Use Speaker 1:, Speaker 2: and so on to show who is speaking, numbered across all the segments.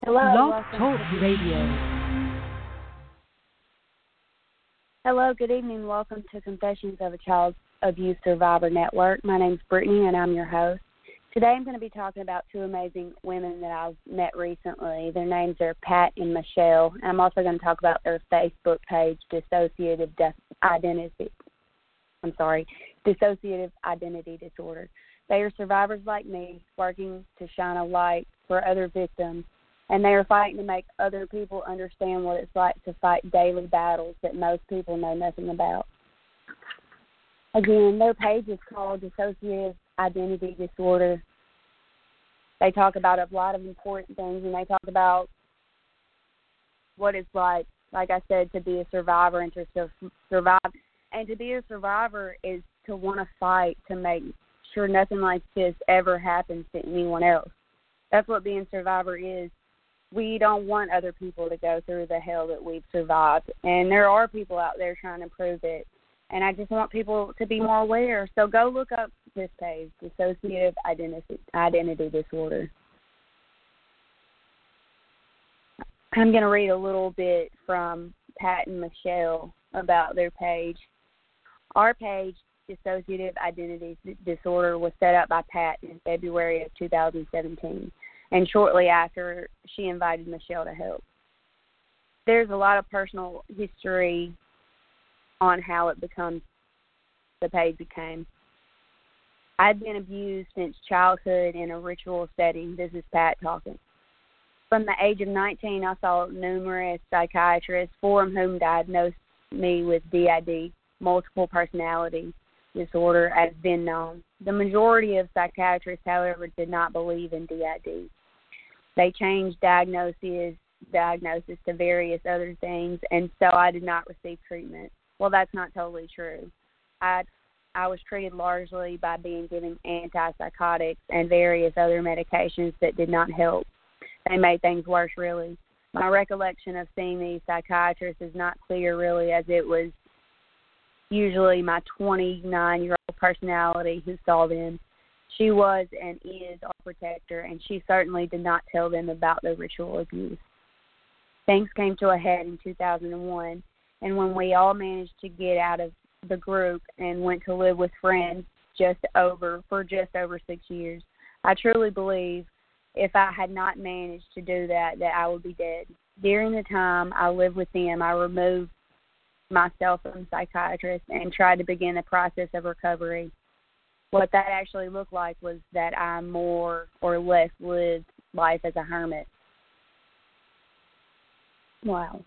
Speaker 1: Hello,
Speaker 2: Blog
Speaker 1: welcome
Speaker 2: Talk
Speaker 1: to
Speaker 2: Radio.
Speaker 1: Hello, good evening. Welcome to Confessions of a Child Abuse Survivor Network. My name's Brittany, and I'm your host. Today, I'm going to be talking about two amazing women that I've met recently. Their names are Pat and Michelle. And I'm also going to talk about their Facebook page, Dissociative Identity Disorder. They are survivors like me, working to shine a light for other victims, and they are fighting to make other people understand what it's like to fight daily battles that most people know nothing about. Again, their page is called Dissociative Identity Disorder. They talk about a lot of important things, and they talk about what it's like I said, to be a survivor and to survive. And to be a survivor is to want to fight to make sure nothing like this ever happens to anyone else. That's what being a survivor is. We don't want other people to go through the hell that we've survived. And there are people out there trying to prove it. And I just want people to be more aware. So go look up this page, Dissociative Identity Disorder. I'm going to read a little bit from Pat and Michelle about their page. Our page, Dissociative Identity Disorder, was set up by Pat in February of 2017. And shortly after, she invited Michelle to help. There's a lot of personal history on how the page became. I'd been abused since childhood in a ritual setting. This is Pat talking. From the age of 19, I saw numerous psychiatrists, 4 of whom diagnosed me with DID, multiple personality disorder, as been known. The majority of psychiatrists, however, did not believe in DID. They changed diagnosis to various other things, and so I did not receive treatment. Well, that's not totally true. I was treated largely by being given antipsychotics and various other medications that did not help. They made things worse, really. My recollection of seeing these psychiatrists is not clear, really, as it was usually my 29-year-old personality who saw them. She was and is our protector, and she certainly did not tell them about the ritual abuse. Things came to a head in 2001, and when we all managed to get out of the group and went to live with friends for just over 6 years, I truly believe if I had not managed to do that I would be dead. During the time I lived with them, I removed myself from psychiatrists and tried to begin the process of recovery. What that actually looked like was that I more or less lived life as a hermit. Wow.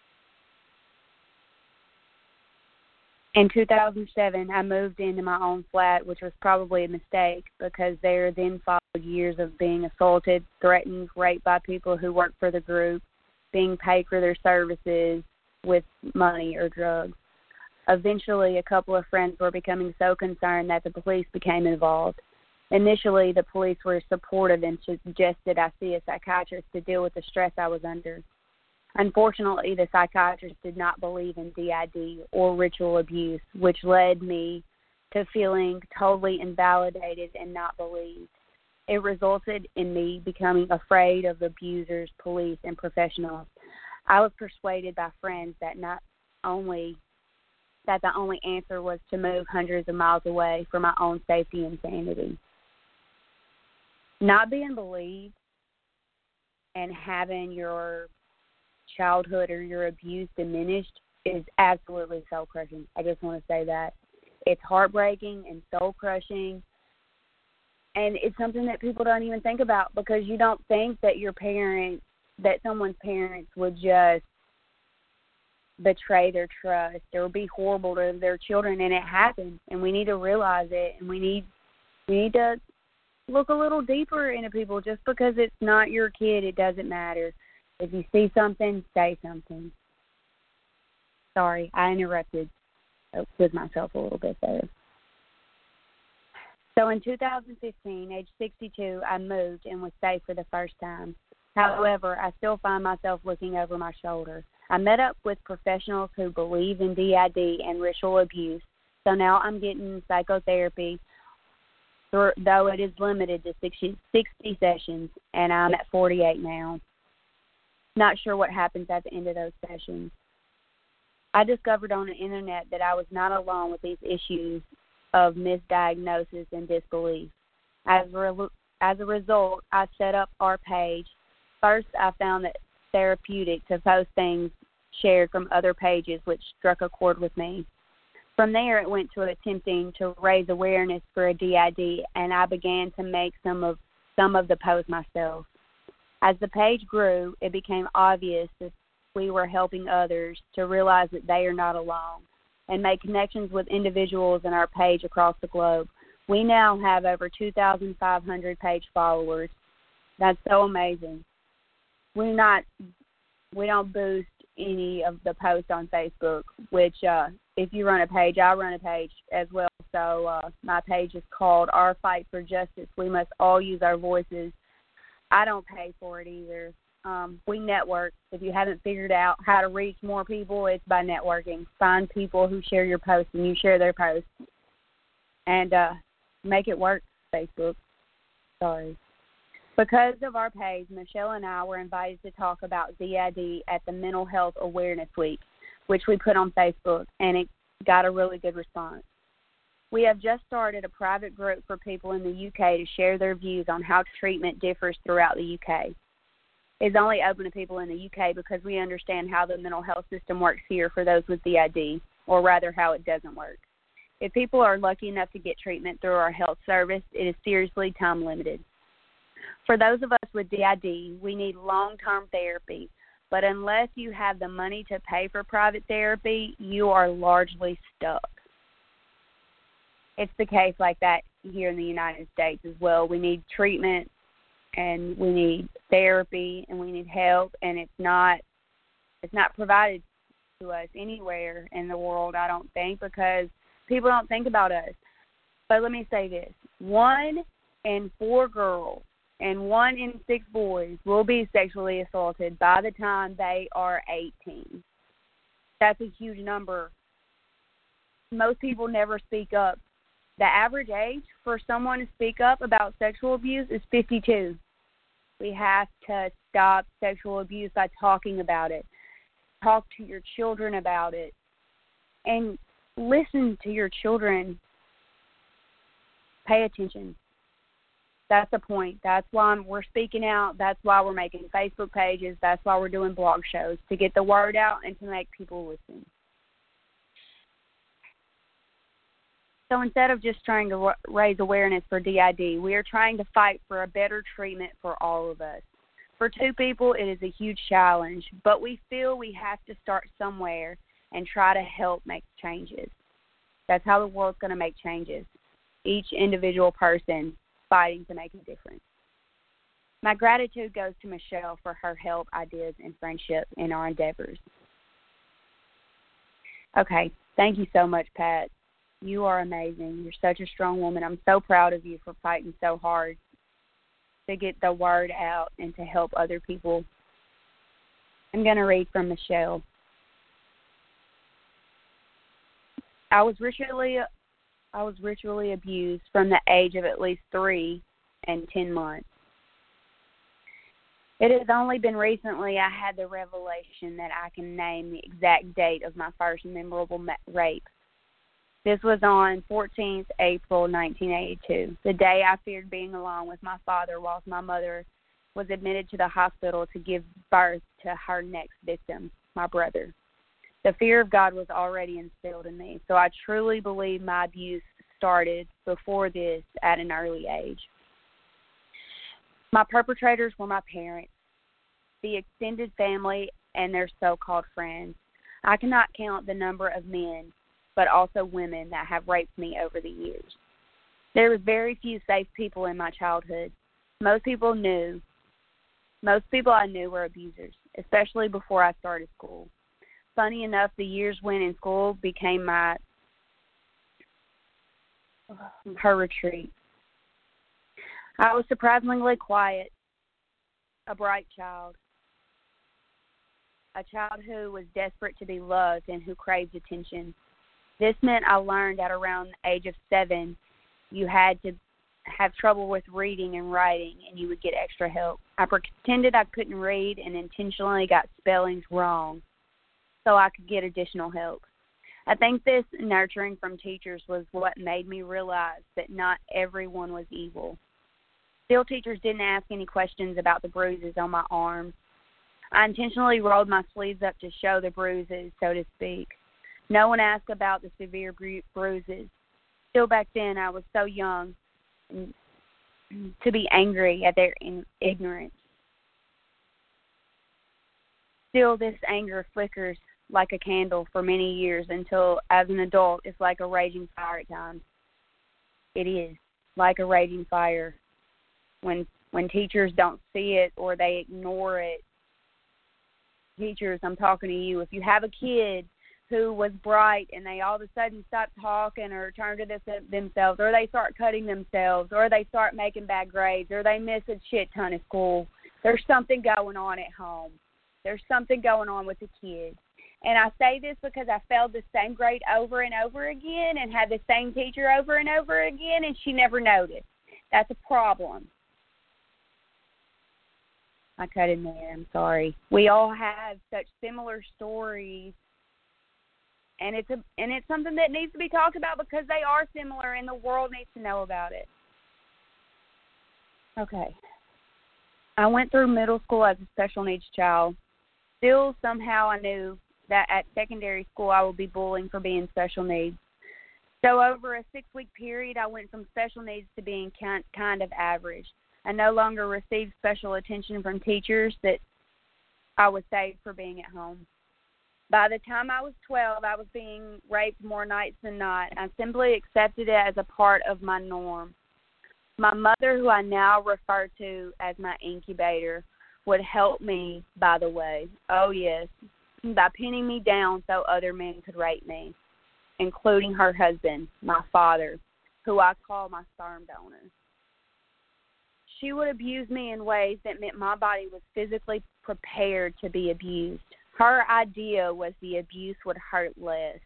Speaker 1: In 2007, I moved into my own flat, which was probably a mistake because there then followed years of being assaulted, threatened, raped by people who worked for the group, being paid for their services with money or drugs. Eventually, a couple of friends were becoming so concerned that the police became involved. Initially, the police were supportive and suggested I see a psychiatrist to deal with the stress I was under. Unfortunately, the psychiatrist did not believe in DID or ritual abuse, which led me to feeling totally invalidated and not believed. It resulted in me becoming afraid of abusers, police, and professionals. I was persuaded by friends that the only answer was to move hundreds of miles away for my own safety and sanity. Not being believed and having your childhood or your abuse diminished is absolutely soul-crushing. I just want to say that. It's heartbreaking and soul-crushing, and it's something that people don't even think about because you don't think that someone's parents would just betray their trust or be horrible to their children, and it happens, and we need to realize it, and we need to look a little deeper into people. Just because it's not your kid, it doesn't matter. If you see something, say something. Sorry, I interrupted with myself a little bit there. So in 2015, age 62, I moved and was safe for the first time. However, I still find myself looking over my shoulder. I met up with professionals who believe in DID and ritual abuse, so now I'm getting psychotherapy, though it is limited to 60 sessions, and I'm at 48 now. Not sure what happens at the end of those sessions. I discovered on the internet that I was not alone with these issues of misdiagnosis and disbelief. As a result, I set up our page. First, I found it therapeutic to post things shared from other pages, which struck a chord with me. From there, it went to attempting to raise awareness for a DID, and I began to make some of the posts myself. As the page grew, it became obvious that we were helping others to realize that they are not alone and make connections with individuals in our page across the globe. We now have over 2,500 page followers. That's so amazing. We don't boost any of the posts on Facebook, which if you run a page, I run a page as well. So my page is called Our Fight for Justice. We must all use our voices. I don't pay for it either. We network. If you haven't figured out how to reach more people, it's by networking. Find people who share your posts and you share their posts. And make it work, Facebook. Sorry. Because of our page, Michelle and I were invited to talk about DID at the Mental Health Awareness Week, which we put on Facebook, and it got a really good response. We have just started a private group for people in the UK to share their views on how treatment differs throughout the UK. It's only open to people in the UK because we understand how the mental health system works here for those with DID, or rather how it doesn't work. If people are lucky enough to get treatment through our health service, it is seriously time limited. For those of us with DID, we need long-term therapy, but unless you have the money to pay for private therapy, you are largely stuck. It's the case like that here in the United States as well. We need treatment, and we need therapy, and we need help, and it's not provided to us anywhere in the world, I don't think, because people don't think about us. But let me say this. 1 in 4 girls and 1 in 6 boys will be sexually assaulted by the time they are 18. That's a huge number. Most people never speak up. The average age for someone to speak up about sexual abuse is 52. We have to stop sexual abuse by talking about it. Talk to your children about it. And listen to your children. Pay attention. That's the point. That's why we're speaking out. That's why we're making Facebook pages. That's why we're doing blog shows, to get the word out and to make people listen. So instead of just trying to raise awareness for DID, we are trying to fight for a better treatment for all of us. For 2 people, it is a huge challenge, but we feel we have to start somewhere and try to help make changes. That's how the world's going to make changes. Each individual person fighting to make a difference. My gratitude goes to Michelle for her help, ideas, and friendship in our endeavors. Okay, thank you so much, Pat. You are amazing. You're such a strong woman. I'm so proud of you for fighting so hard to get the word out and to help other people. I'm going to read from Michelle. I was ritually abused from the age of at least 3 and 10 months. It has only been recently I had the revelation that I can name the exact date of my first memorable rape. This was on 14th April 1982, the day I feared being alone with my father whilst my mother was admitted to the hospital to give birth to her next victim, my brother. The fear of God was already instilled in me, so I truly believe my abuse started before this at an early age. My perpetrators were my parents, the extended family, and their so-called friends. I cannot count the number of men, but also women that have raped me over the years. There were very few safe people in my childhood. Most people I knew were abusers, especially before I started school. Funny enough, the years when in school became her retreat. I was surprisingly quiet, a bright child, a child who was desperate to be loved and who craved attention. This meant I learned at around the age of 7 you had to have trouble with reading and writing, and you would get extra help. I pretended I couldn't read and intentionally got spellings wrong so I could get additional help. I think this nurturing from teachers was what made me realize that not everyone was evil. Still, teachers didn't ask any questions about the bruises on my arms. I intentionally rolled my sleeves up to show the bruises, so to speak. No one asked about the severe bruises. Still, back then, I was so young to be angry at their ignorance. Still, this anger flickers like a candle for many years until, as an adult, it's like a raging fire at times. It is like a raging fire. When teachers don't see it or they ignore it. Teachers, I'm talking to you. If you have a kid who was bright and they all of a sudden stop talking or turn to themselves, or they start cutting themselves, or they start making bad grades, or they miss a shit ton of school, there's something going on at home. There's something going on with the kid. And I say this because I failed the same grade over and over again and had the same teacher over and over again, and she never noticed. That's a problem. I cut in there. I'm sorry. We all have such similar stories, and it's something that needs to be talked about because they are similar, and the world needs to know about it. Okay. I went through middle school as a special needs child. Still, somehow I knew that at secondary school I would be bullying for being special needs. So over a 6-week period, I went from special needs to being kind of average. I no longer received special attention from teachers that I was saved for being at home. By the time I was 12, I was being raped more nights than not. I simply accepted it as a part of my norm. My mother, who I now refer to as my incubator, would help me, by the way. Oh, yes, by pinning me down so other men could rape me, including her husband, my father, who I call my sperm donor. She would abuse me in ways that meant my body was physically prepared to be abused. Her idea was the abuse would hurt less.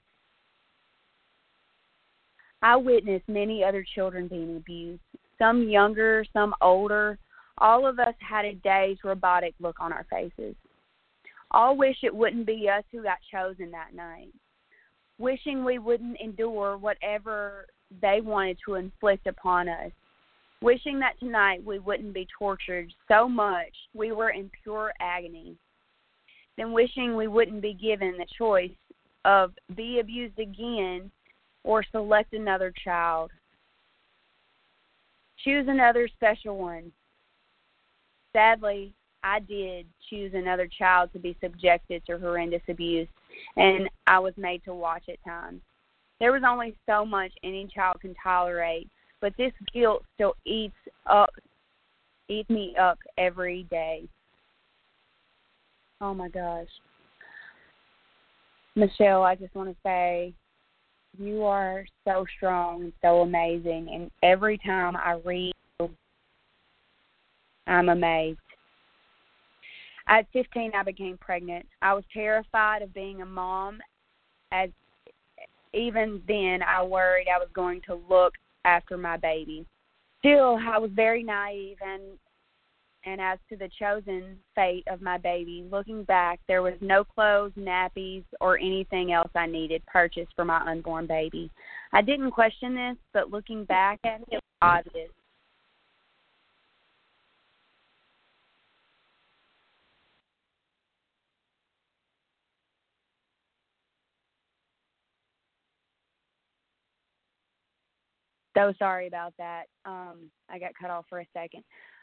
Speaker 1: I witnessed many other children being abused, some younger, some older. All of us had a dazed, robotic look on our faces. All wish it wouldn't be us who got chosen that night, wishing we wouldn't endure whatever they wanted to inflict upon us. Wishing that tonight we wouldn't be tortured so much we were in pure agony. Then wishing we wouldn't be given the choice of be abused again or select another child. Choose another special one. Sadly, I did choose another child to be subjected to horrendous abuse, and I was made to watch at times. There was only so much any child can tolerate, but this guilt still eats me up every day. Oh, my gosh. Michelle, I just want to say you are so strong and so amazing, and every time I read you, I'm amazed. At 15, I became pregnant. I was terrified of being a mom, as even then I worried I was going to look after my baby. Still, I was very naive, and as to the chosen fate of my baby, looking back, there was no clothes, nappies, or anything else I needed purchased for my unborn baby. I didn't question this, but looking back at it, it was obvious. So sorry about that. I got cut off for a second.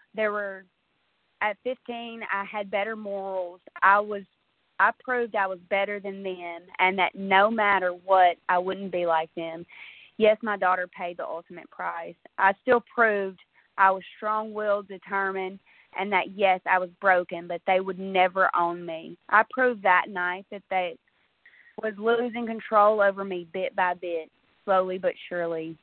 Speaker 1: At 15, I had better morals. I proved I was better than them, and that no matter what, I wouldn't be like them. Yes, my daughter paid the ultimate price. I still proved I was strong-willed, determined, and that, yes, I was broken, but they would never own me. I proved that night that they was losing control over me bit by bit, slowly but surely.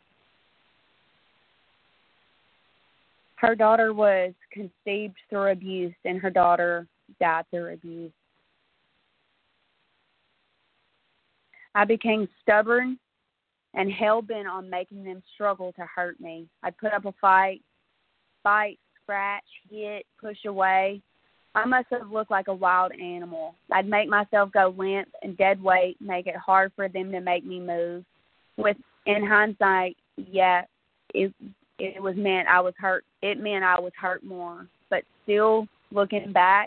Speaker 1: Her daughter was conceived through abuse, and her daughter died through abuse. I became stubborn and hell-bent on making them struggle to hurt me. I'd put up a fight, scratch, hit, push away. I must have looked like a wild animal. I'd make myself go limp and dead weight, make it hard for them to make me move. In hindsight, yeah, it meant I was hurt. It meant I was hurt more. But still, looking back,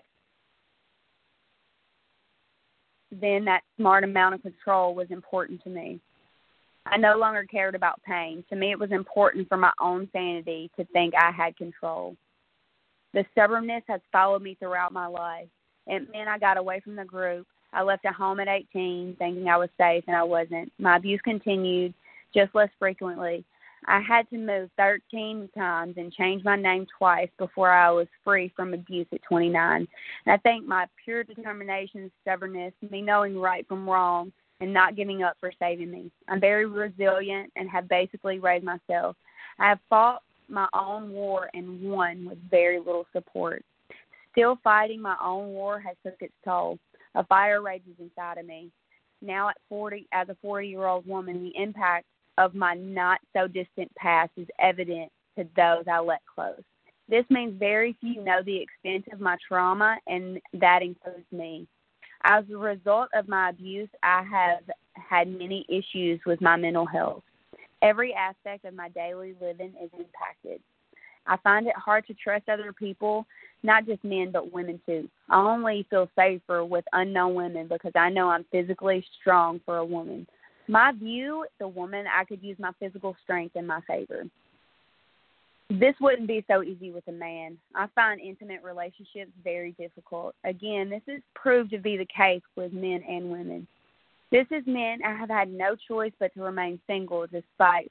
Speaker 1: then that smart amount of control was important to me. I no longer cared about pain. To me, it was important for my own sanity to think I had control. The stubbornness has followed me throughout my life. It meant I got away from the group. I left at home at 18 thinking I was safe, and I wasn't. My abuse continued, just less frequently. I had to move 13 times and change my name twice before I was free from abuse at 29. And I think my pure determination, stubbornness, me knowing right from wrong, and not giving up for saving me. I'm very resilient and have basically raised myself. I have fought my own war and won with very little support. Still fighting my own war has took its toll. A fire rages inside of me. Now at 40, as a 40-year-old woman, the impact of my not-so-distant past is evident to those I let close. This means very few know the extent of my trauma, and that includes me. As a result of my abuse, I have had many issues with my mental health. Every aspect of my daily living is impacted. I find it hard to trust other people, not just men, but women too. I only feel safer with unknown women because I know I'm physically strong for a woman. My view, the woman, I could use my physical strength in my favor. This wouldn't be so easy with a man. I find intimate relationships very difficult. Again, this is proved to be the case with men and women. This has meant I have had no choice but to remain single despite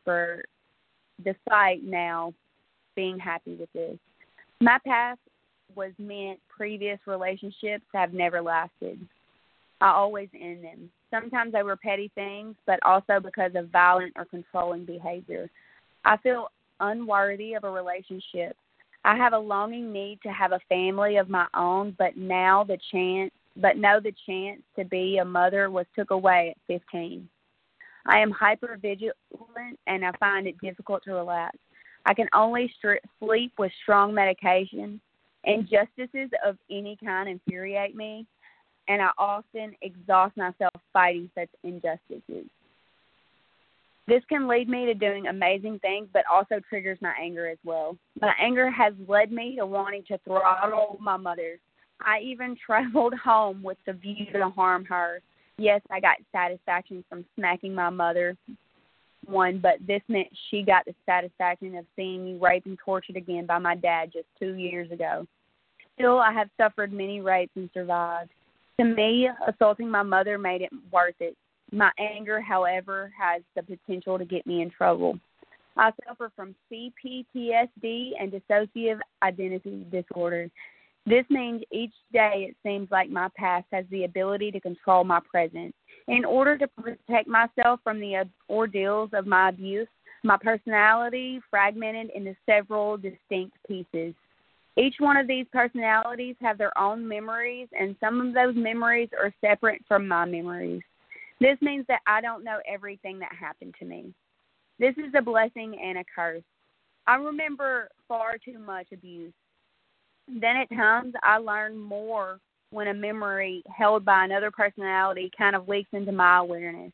Speaker 1: now being happy with this. My past was meant previous relationships have never lasted. I always end them. Sometimes they were petty things, but also because of violent or controlling behavior. I feel unworthy of a relationship. I have a longing need to have a family of my own, but know the chance to be a mother was took away at 15. I am hypervigilant, and I find it difficult to relax. I can only sleep with strong medication. Injustices of any kind infuriate me, and I often exhaust myself fighting such injustices. This can lead me to doing amazing things, but also triggers my anger as well. My anger has led me to wanting to throttle my mother. I even traveled home with the view to harm her. Yes, I got satisfaction from smacking my mother, but this meant she got the satisfaction of seeing me raped and tortured again by my dad just 2 years ago. Still, I have suffered many rapes and survived. To me, assaulting my mother made it worth it. My anger, however, has the potential to get me in trouble. I suffer from CPTSD and dissociative identity disorder. This means each day it seems like my past has the ability to control my present. In order to protect myself from the ordeals of my abuse, my personality fragmented into several distinct pieces. Each one of these personalities have their own memories, and some of those memories are separate from my memories. This means that I don't know everything that happened to me. This is a blessing and a curse. I remember far too much abuse. Then at times I learn more when a memory held by another personality kind of leaks into my awareness.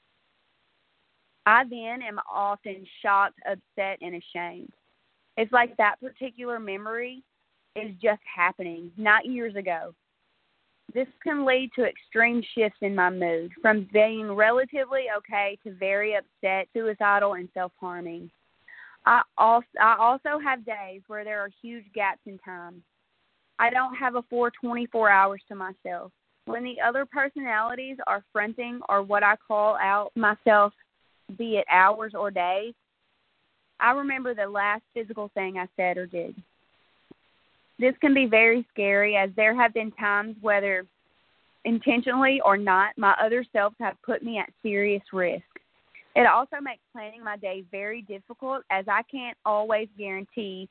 Speaker 1: I then am often shocked, upset, and ashamed. It's like that particular memory is just happening, not years ago. This can lead to extreme shifts in my mood, from being relatively okay to very upset, suicidal, and self-harming. I also have days where there are huge gaps in time. I don't have a full 24 hours to myself. When the other personalities are fronting or what I call out myself, be it hours or days, I remember the last physical thing I said or did. This can be very scary, as there have been times, whether intentionally or not, my other selves have put me at serious risk. It also makes planning my day very difficult, as I can't always guarantee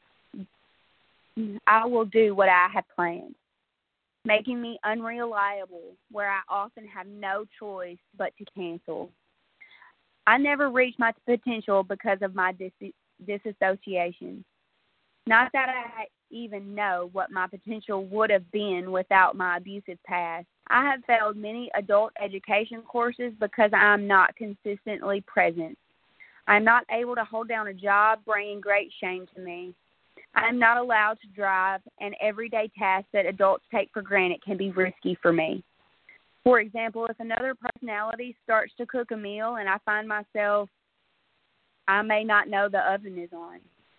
Speaker 1: I will do what I have planned, making me unreliable, where I often have no choice but to cancel. I never reached my potential because of my disassociation. Not that I even know what my potential would have been without my abusive past. I have failed many adult education courses because I am not consistently present. I am not able to hold down a job, bringing great shame to me. I am not allowed to drive, and everyday tasks that adults take for granted can be risky for me. For example, if another personality starts to cook a meal and I find myself, I may not know the oven is on.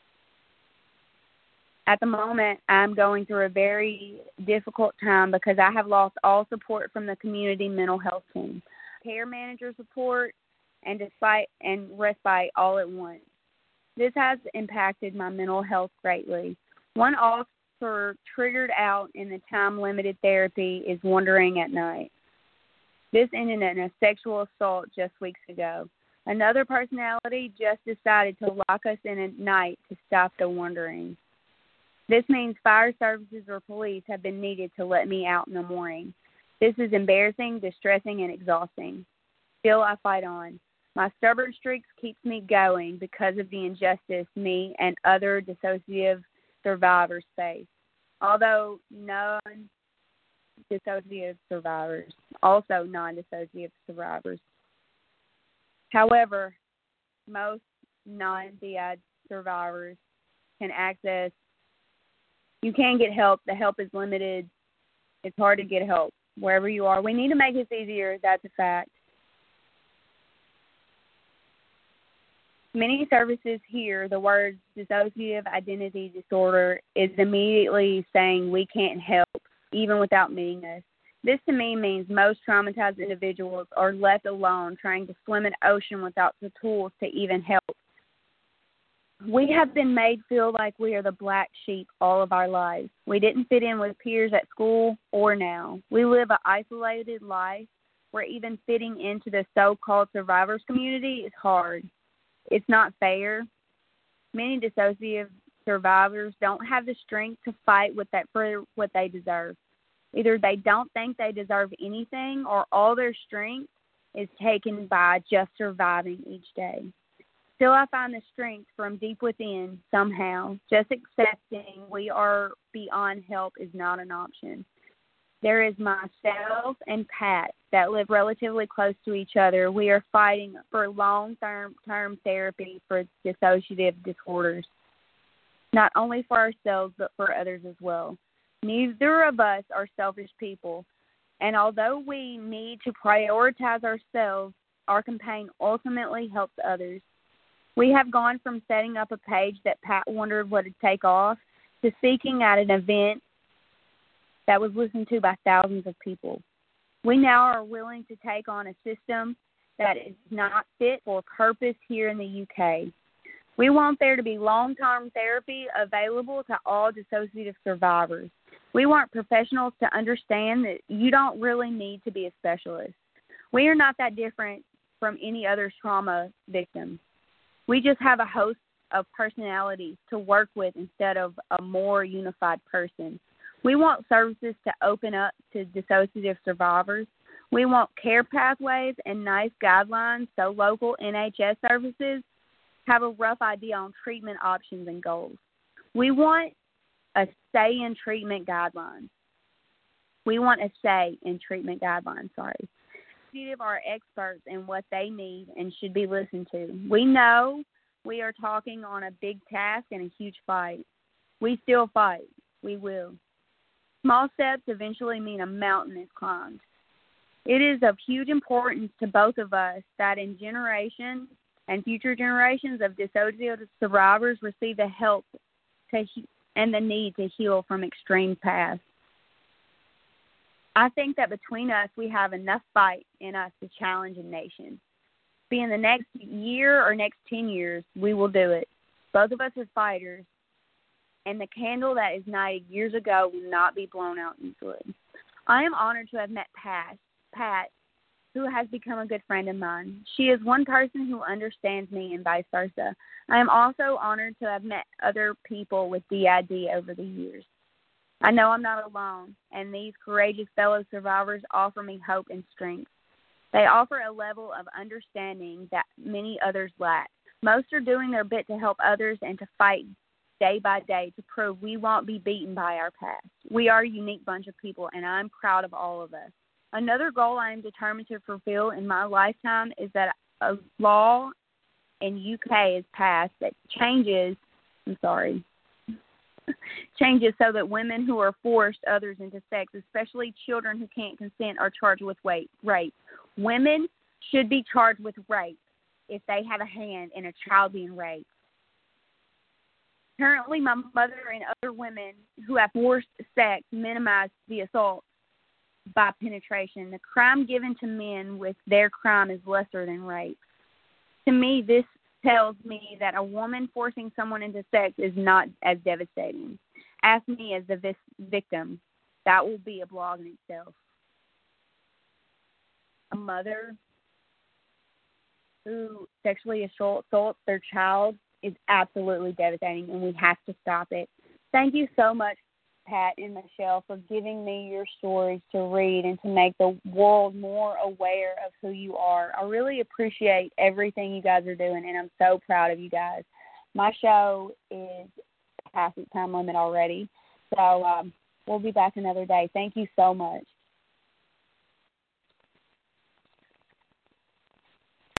Speaker 1: At the moment, I'm going through a very difficult time because I have lost all support from the community mental health team, care manager support, and respite all at once. This has impacted my mental health greatly. One officer triggered out in the time-limited therapy is wandering at night. This ended in a sexual assault just weeks ago. Another personality just decided to lock us in at night to stop the wandering. This means fire services or police have been needed to let me out in the morning. This is embarrassing, distressing, and exhausting. Still, I fight on. My stubborn streak keeps me going because of the injustice me and other dissociative survivors face. Although non-dissociative survivors. However, most non-DID survivors can access. You can get help. The help is limited. It's hard to get help wherever you are. We need to make this easier. That's a fact. Many services hear the words dissociative identity disorder is immediately saying we can't help, even without meeting us. This to me means most traumatized individuals are left alone trying to swim an ocean without the tools to even help. We have been made feel like we are the black sheep all of our lives. We didn't fit in with peers at school or now. We live an isolated life where even fitting into the so-called survivors community is hard. It's not fair. Many dissociative survivors don't have the strength to fight for what they deserve. Either they don't think they deserve anything or all their strength is taken by just surviving each day. Still, I find the strength from deep within somehow. Just accepting we are beyond help is not an option. There is myself and Pat that live relatively close to each other. We are fighting for long-term therapy for dissociative disorders, not only for ourselves but for others as well. Neither of us are selfish people, and although we need to prioritize ourselves, our campaign ultimately helps others. We have gone from setting up a page that Pat wondered what it'd take off to speaking at an event that was listened to by thousands of people. We now are willing to take on a system that is not fit for purpose here in the UK. We want there to be long-term therapy available to all dissociative survivors. We want professionals to understand that you don't really need to be a specialist. We are not that different from any other trauma victim. We just have a host of personalities to work with instead of a more unified person. We want services to open up to dissociative survivors. We want care pathways and nice guidelines so local NHS services have a rough idea on treatment options and goals. We want a say in treatment guidelines. Are experts in what they need and should be listened to. We know we are talking on a big task and a huge fight. We still fight. We will. Small steps eventually mean a mountain is climbed. It is of huge importance to both of us that in generation and future generations of dissociative survivors receive the help and the need to heal from extreme past. I think that between us, we have enough fight in us to challenge a nation. Be in the next year or next 10 years, we will do it. Both of us are fighters, and the candle that ignited years ago will not be blown out easily. I am honored to have met Pat, who has become a good friend of mine. She is one person who understands me and vice versa. I am also honored to have met other people with DID over the years. I know I'm not alone, and these courageous fellow survivors offer me hope and strength. They offer a level of understanding that many others lack. Most are doing their bit to help others and to fight day by day to prove we won't be beaten by our past. We are a unique bunch of people, and I'm proud of all of us. Another goal I am determined to fulfill in my lifetime is that a law in UK is passed that changes so that women who are forced others into sex, especially children who can't consent, are charged with rape. Women should be charged with rape if they have a hand in a child being raped. Currently, my mother and other women who have forced sex minimize the assault by penetration. The crime given to men with their crime is lesser than rape. To me, this tells me that a woman forcing someone into sex is not as devastating. Ask me as the victim. That will be a blog in itself. A mother who sexually assaults their child is absolutely devastating, and we have to stop it. Thank you so much, Pat and Michelle, for giving me your stories to read and to make the world more aware of who you are. I really appreciate everything you guys are doing, and I'm so proud of you guys. My show is past its time limit already, so we'll be back another day. Thank you so much.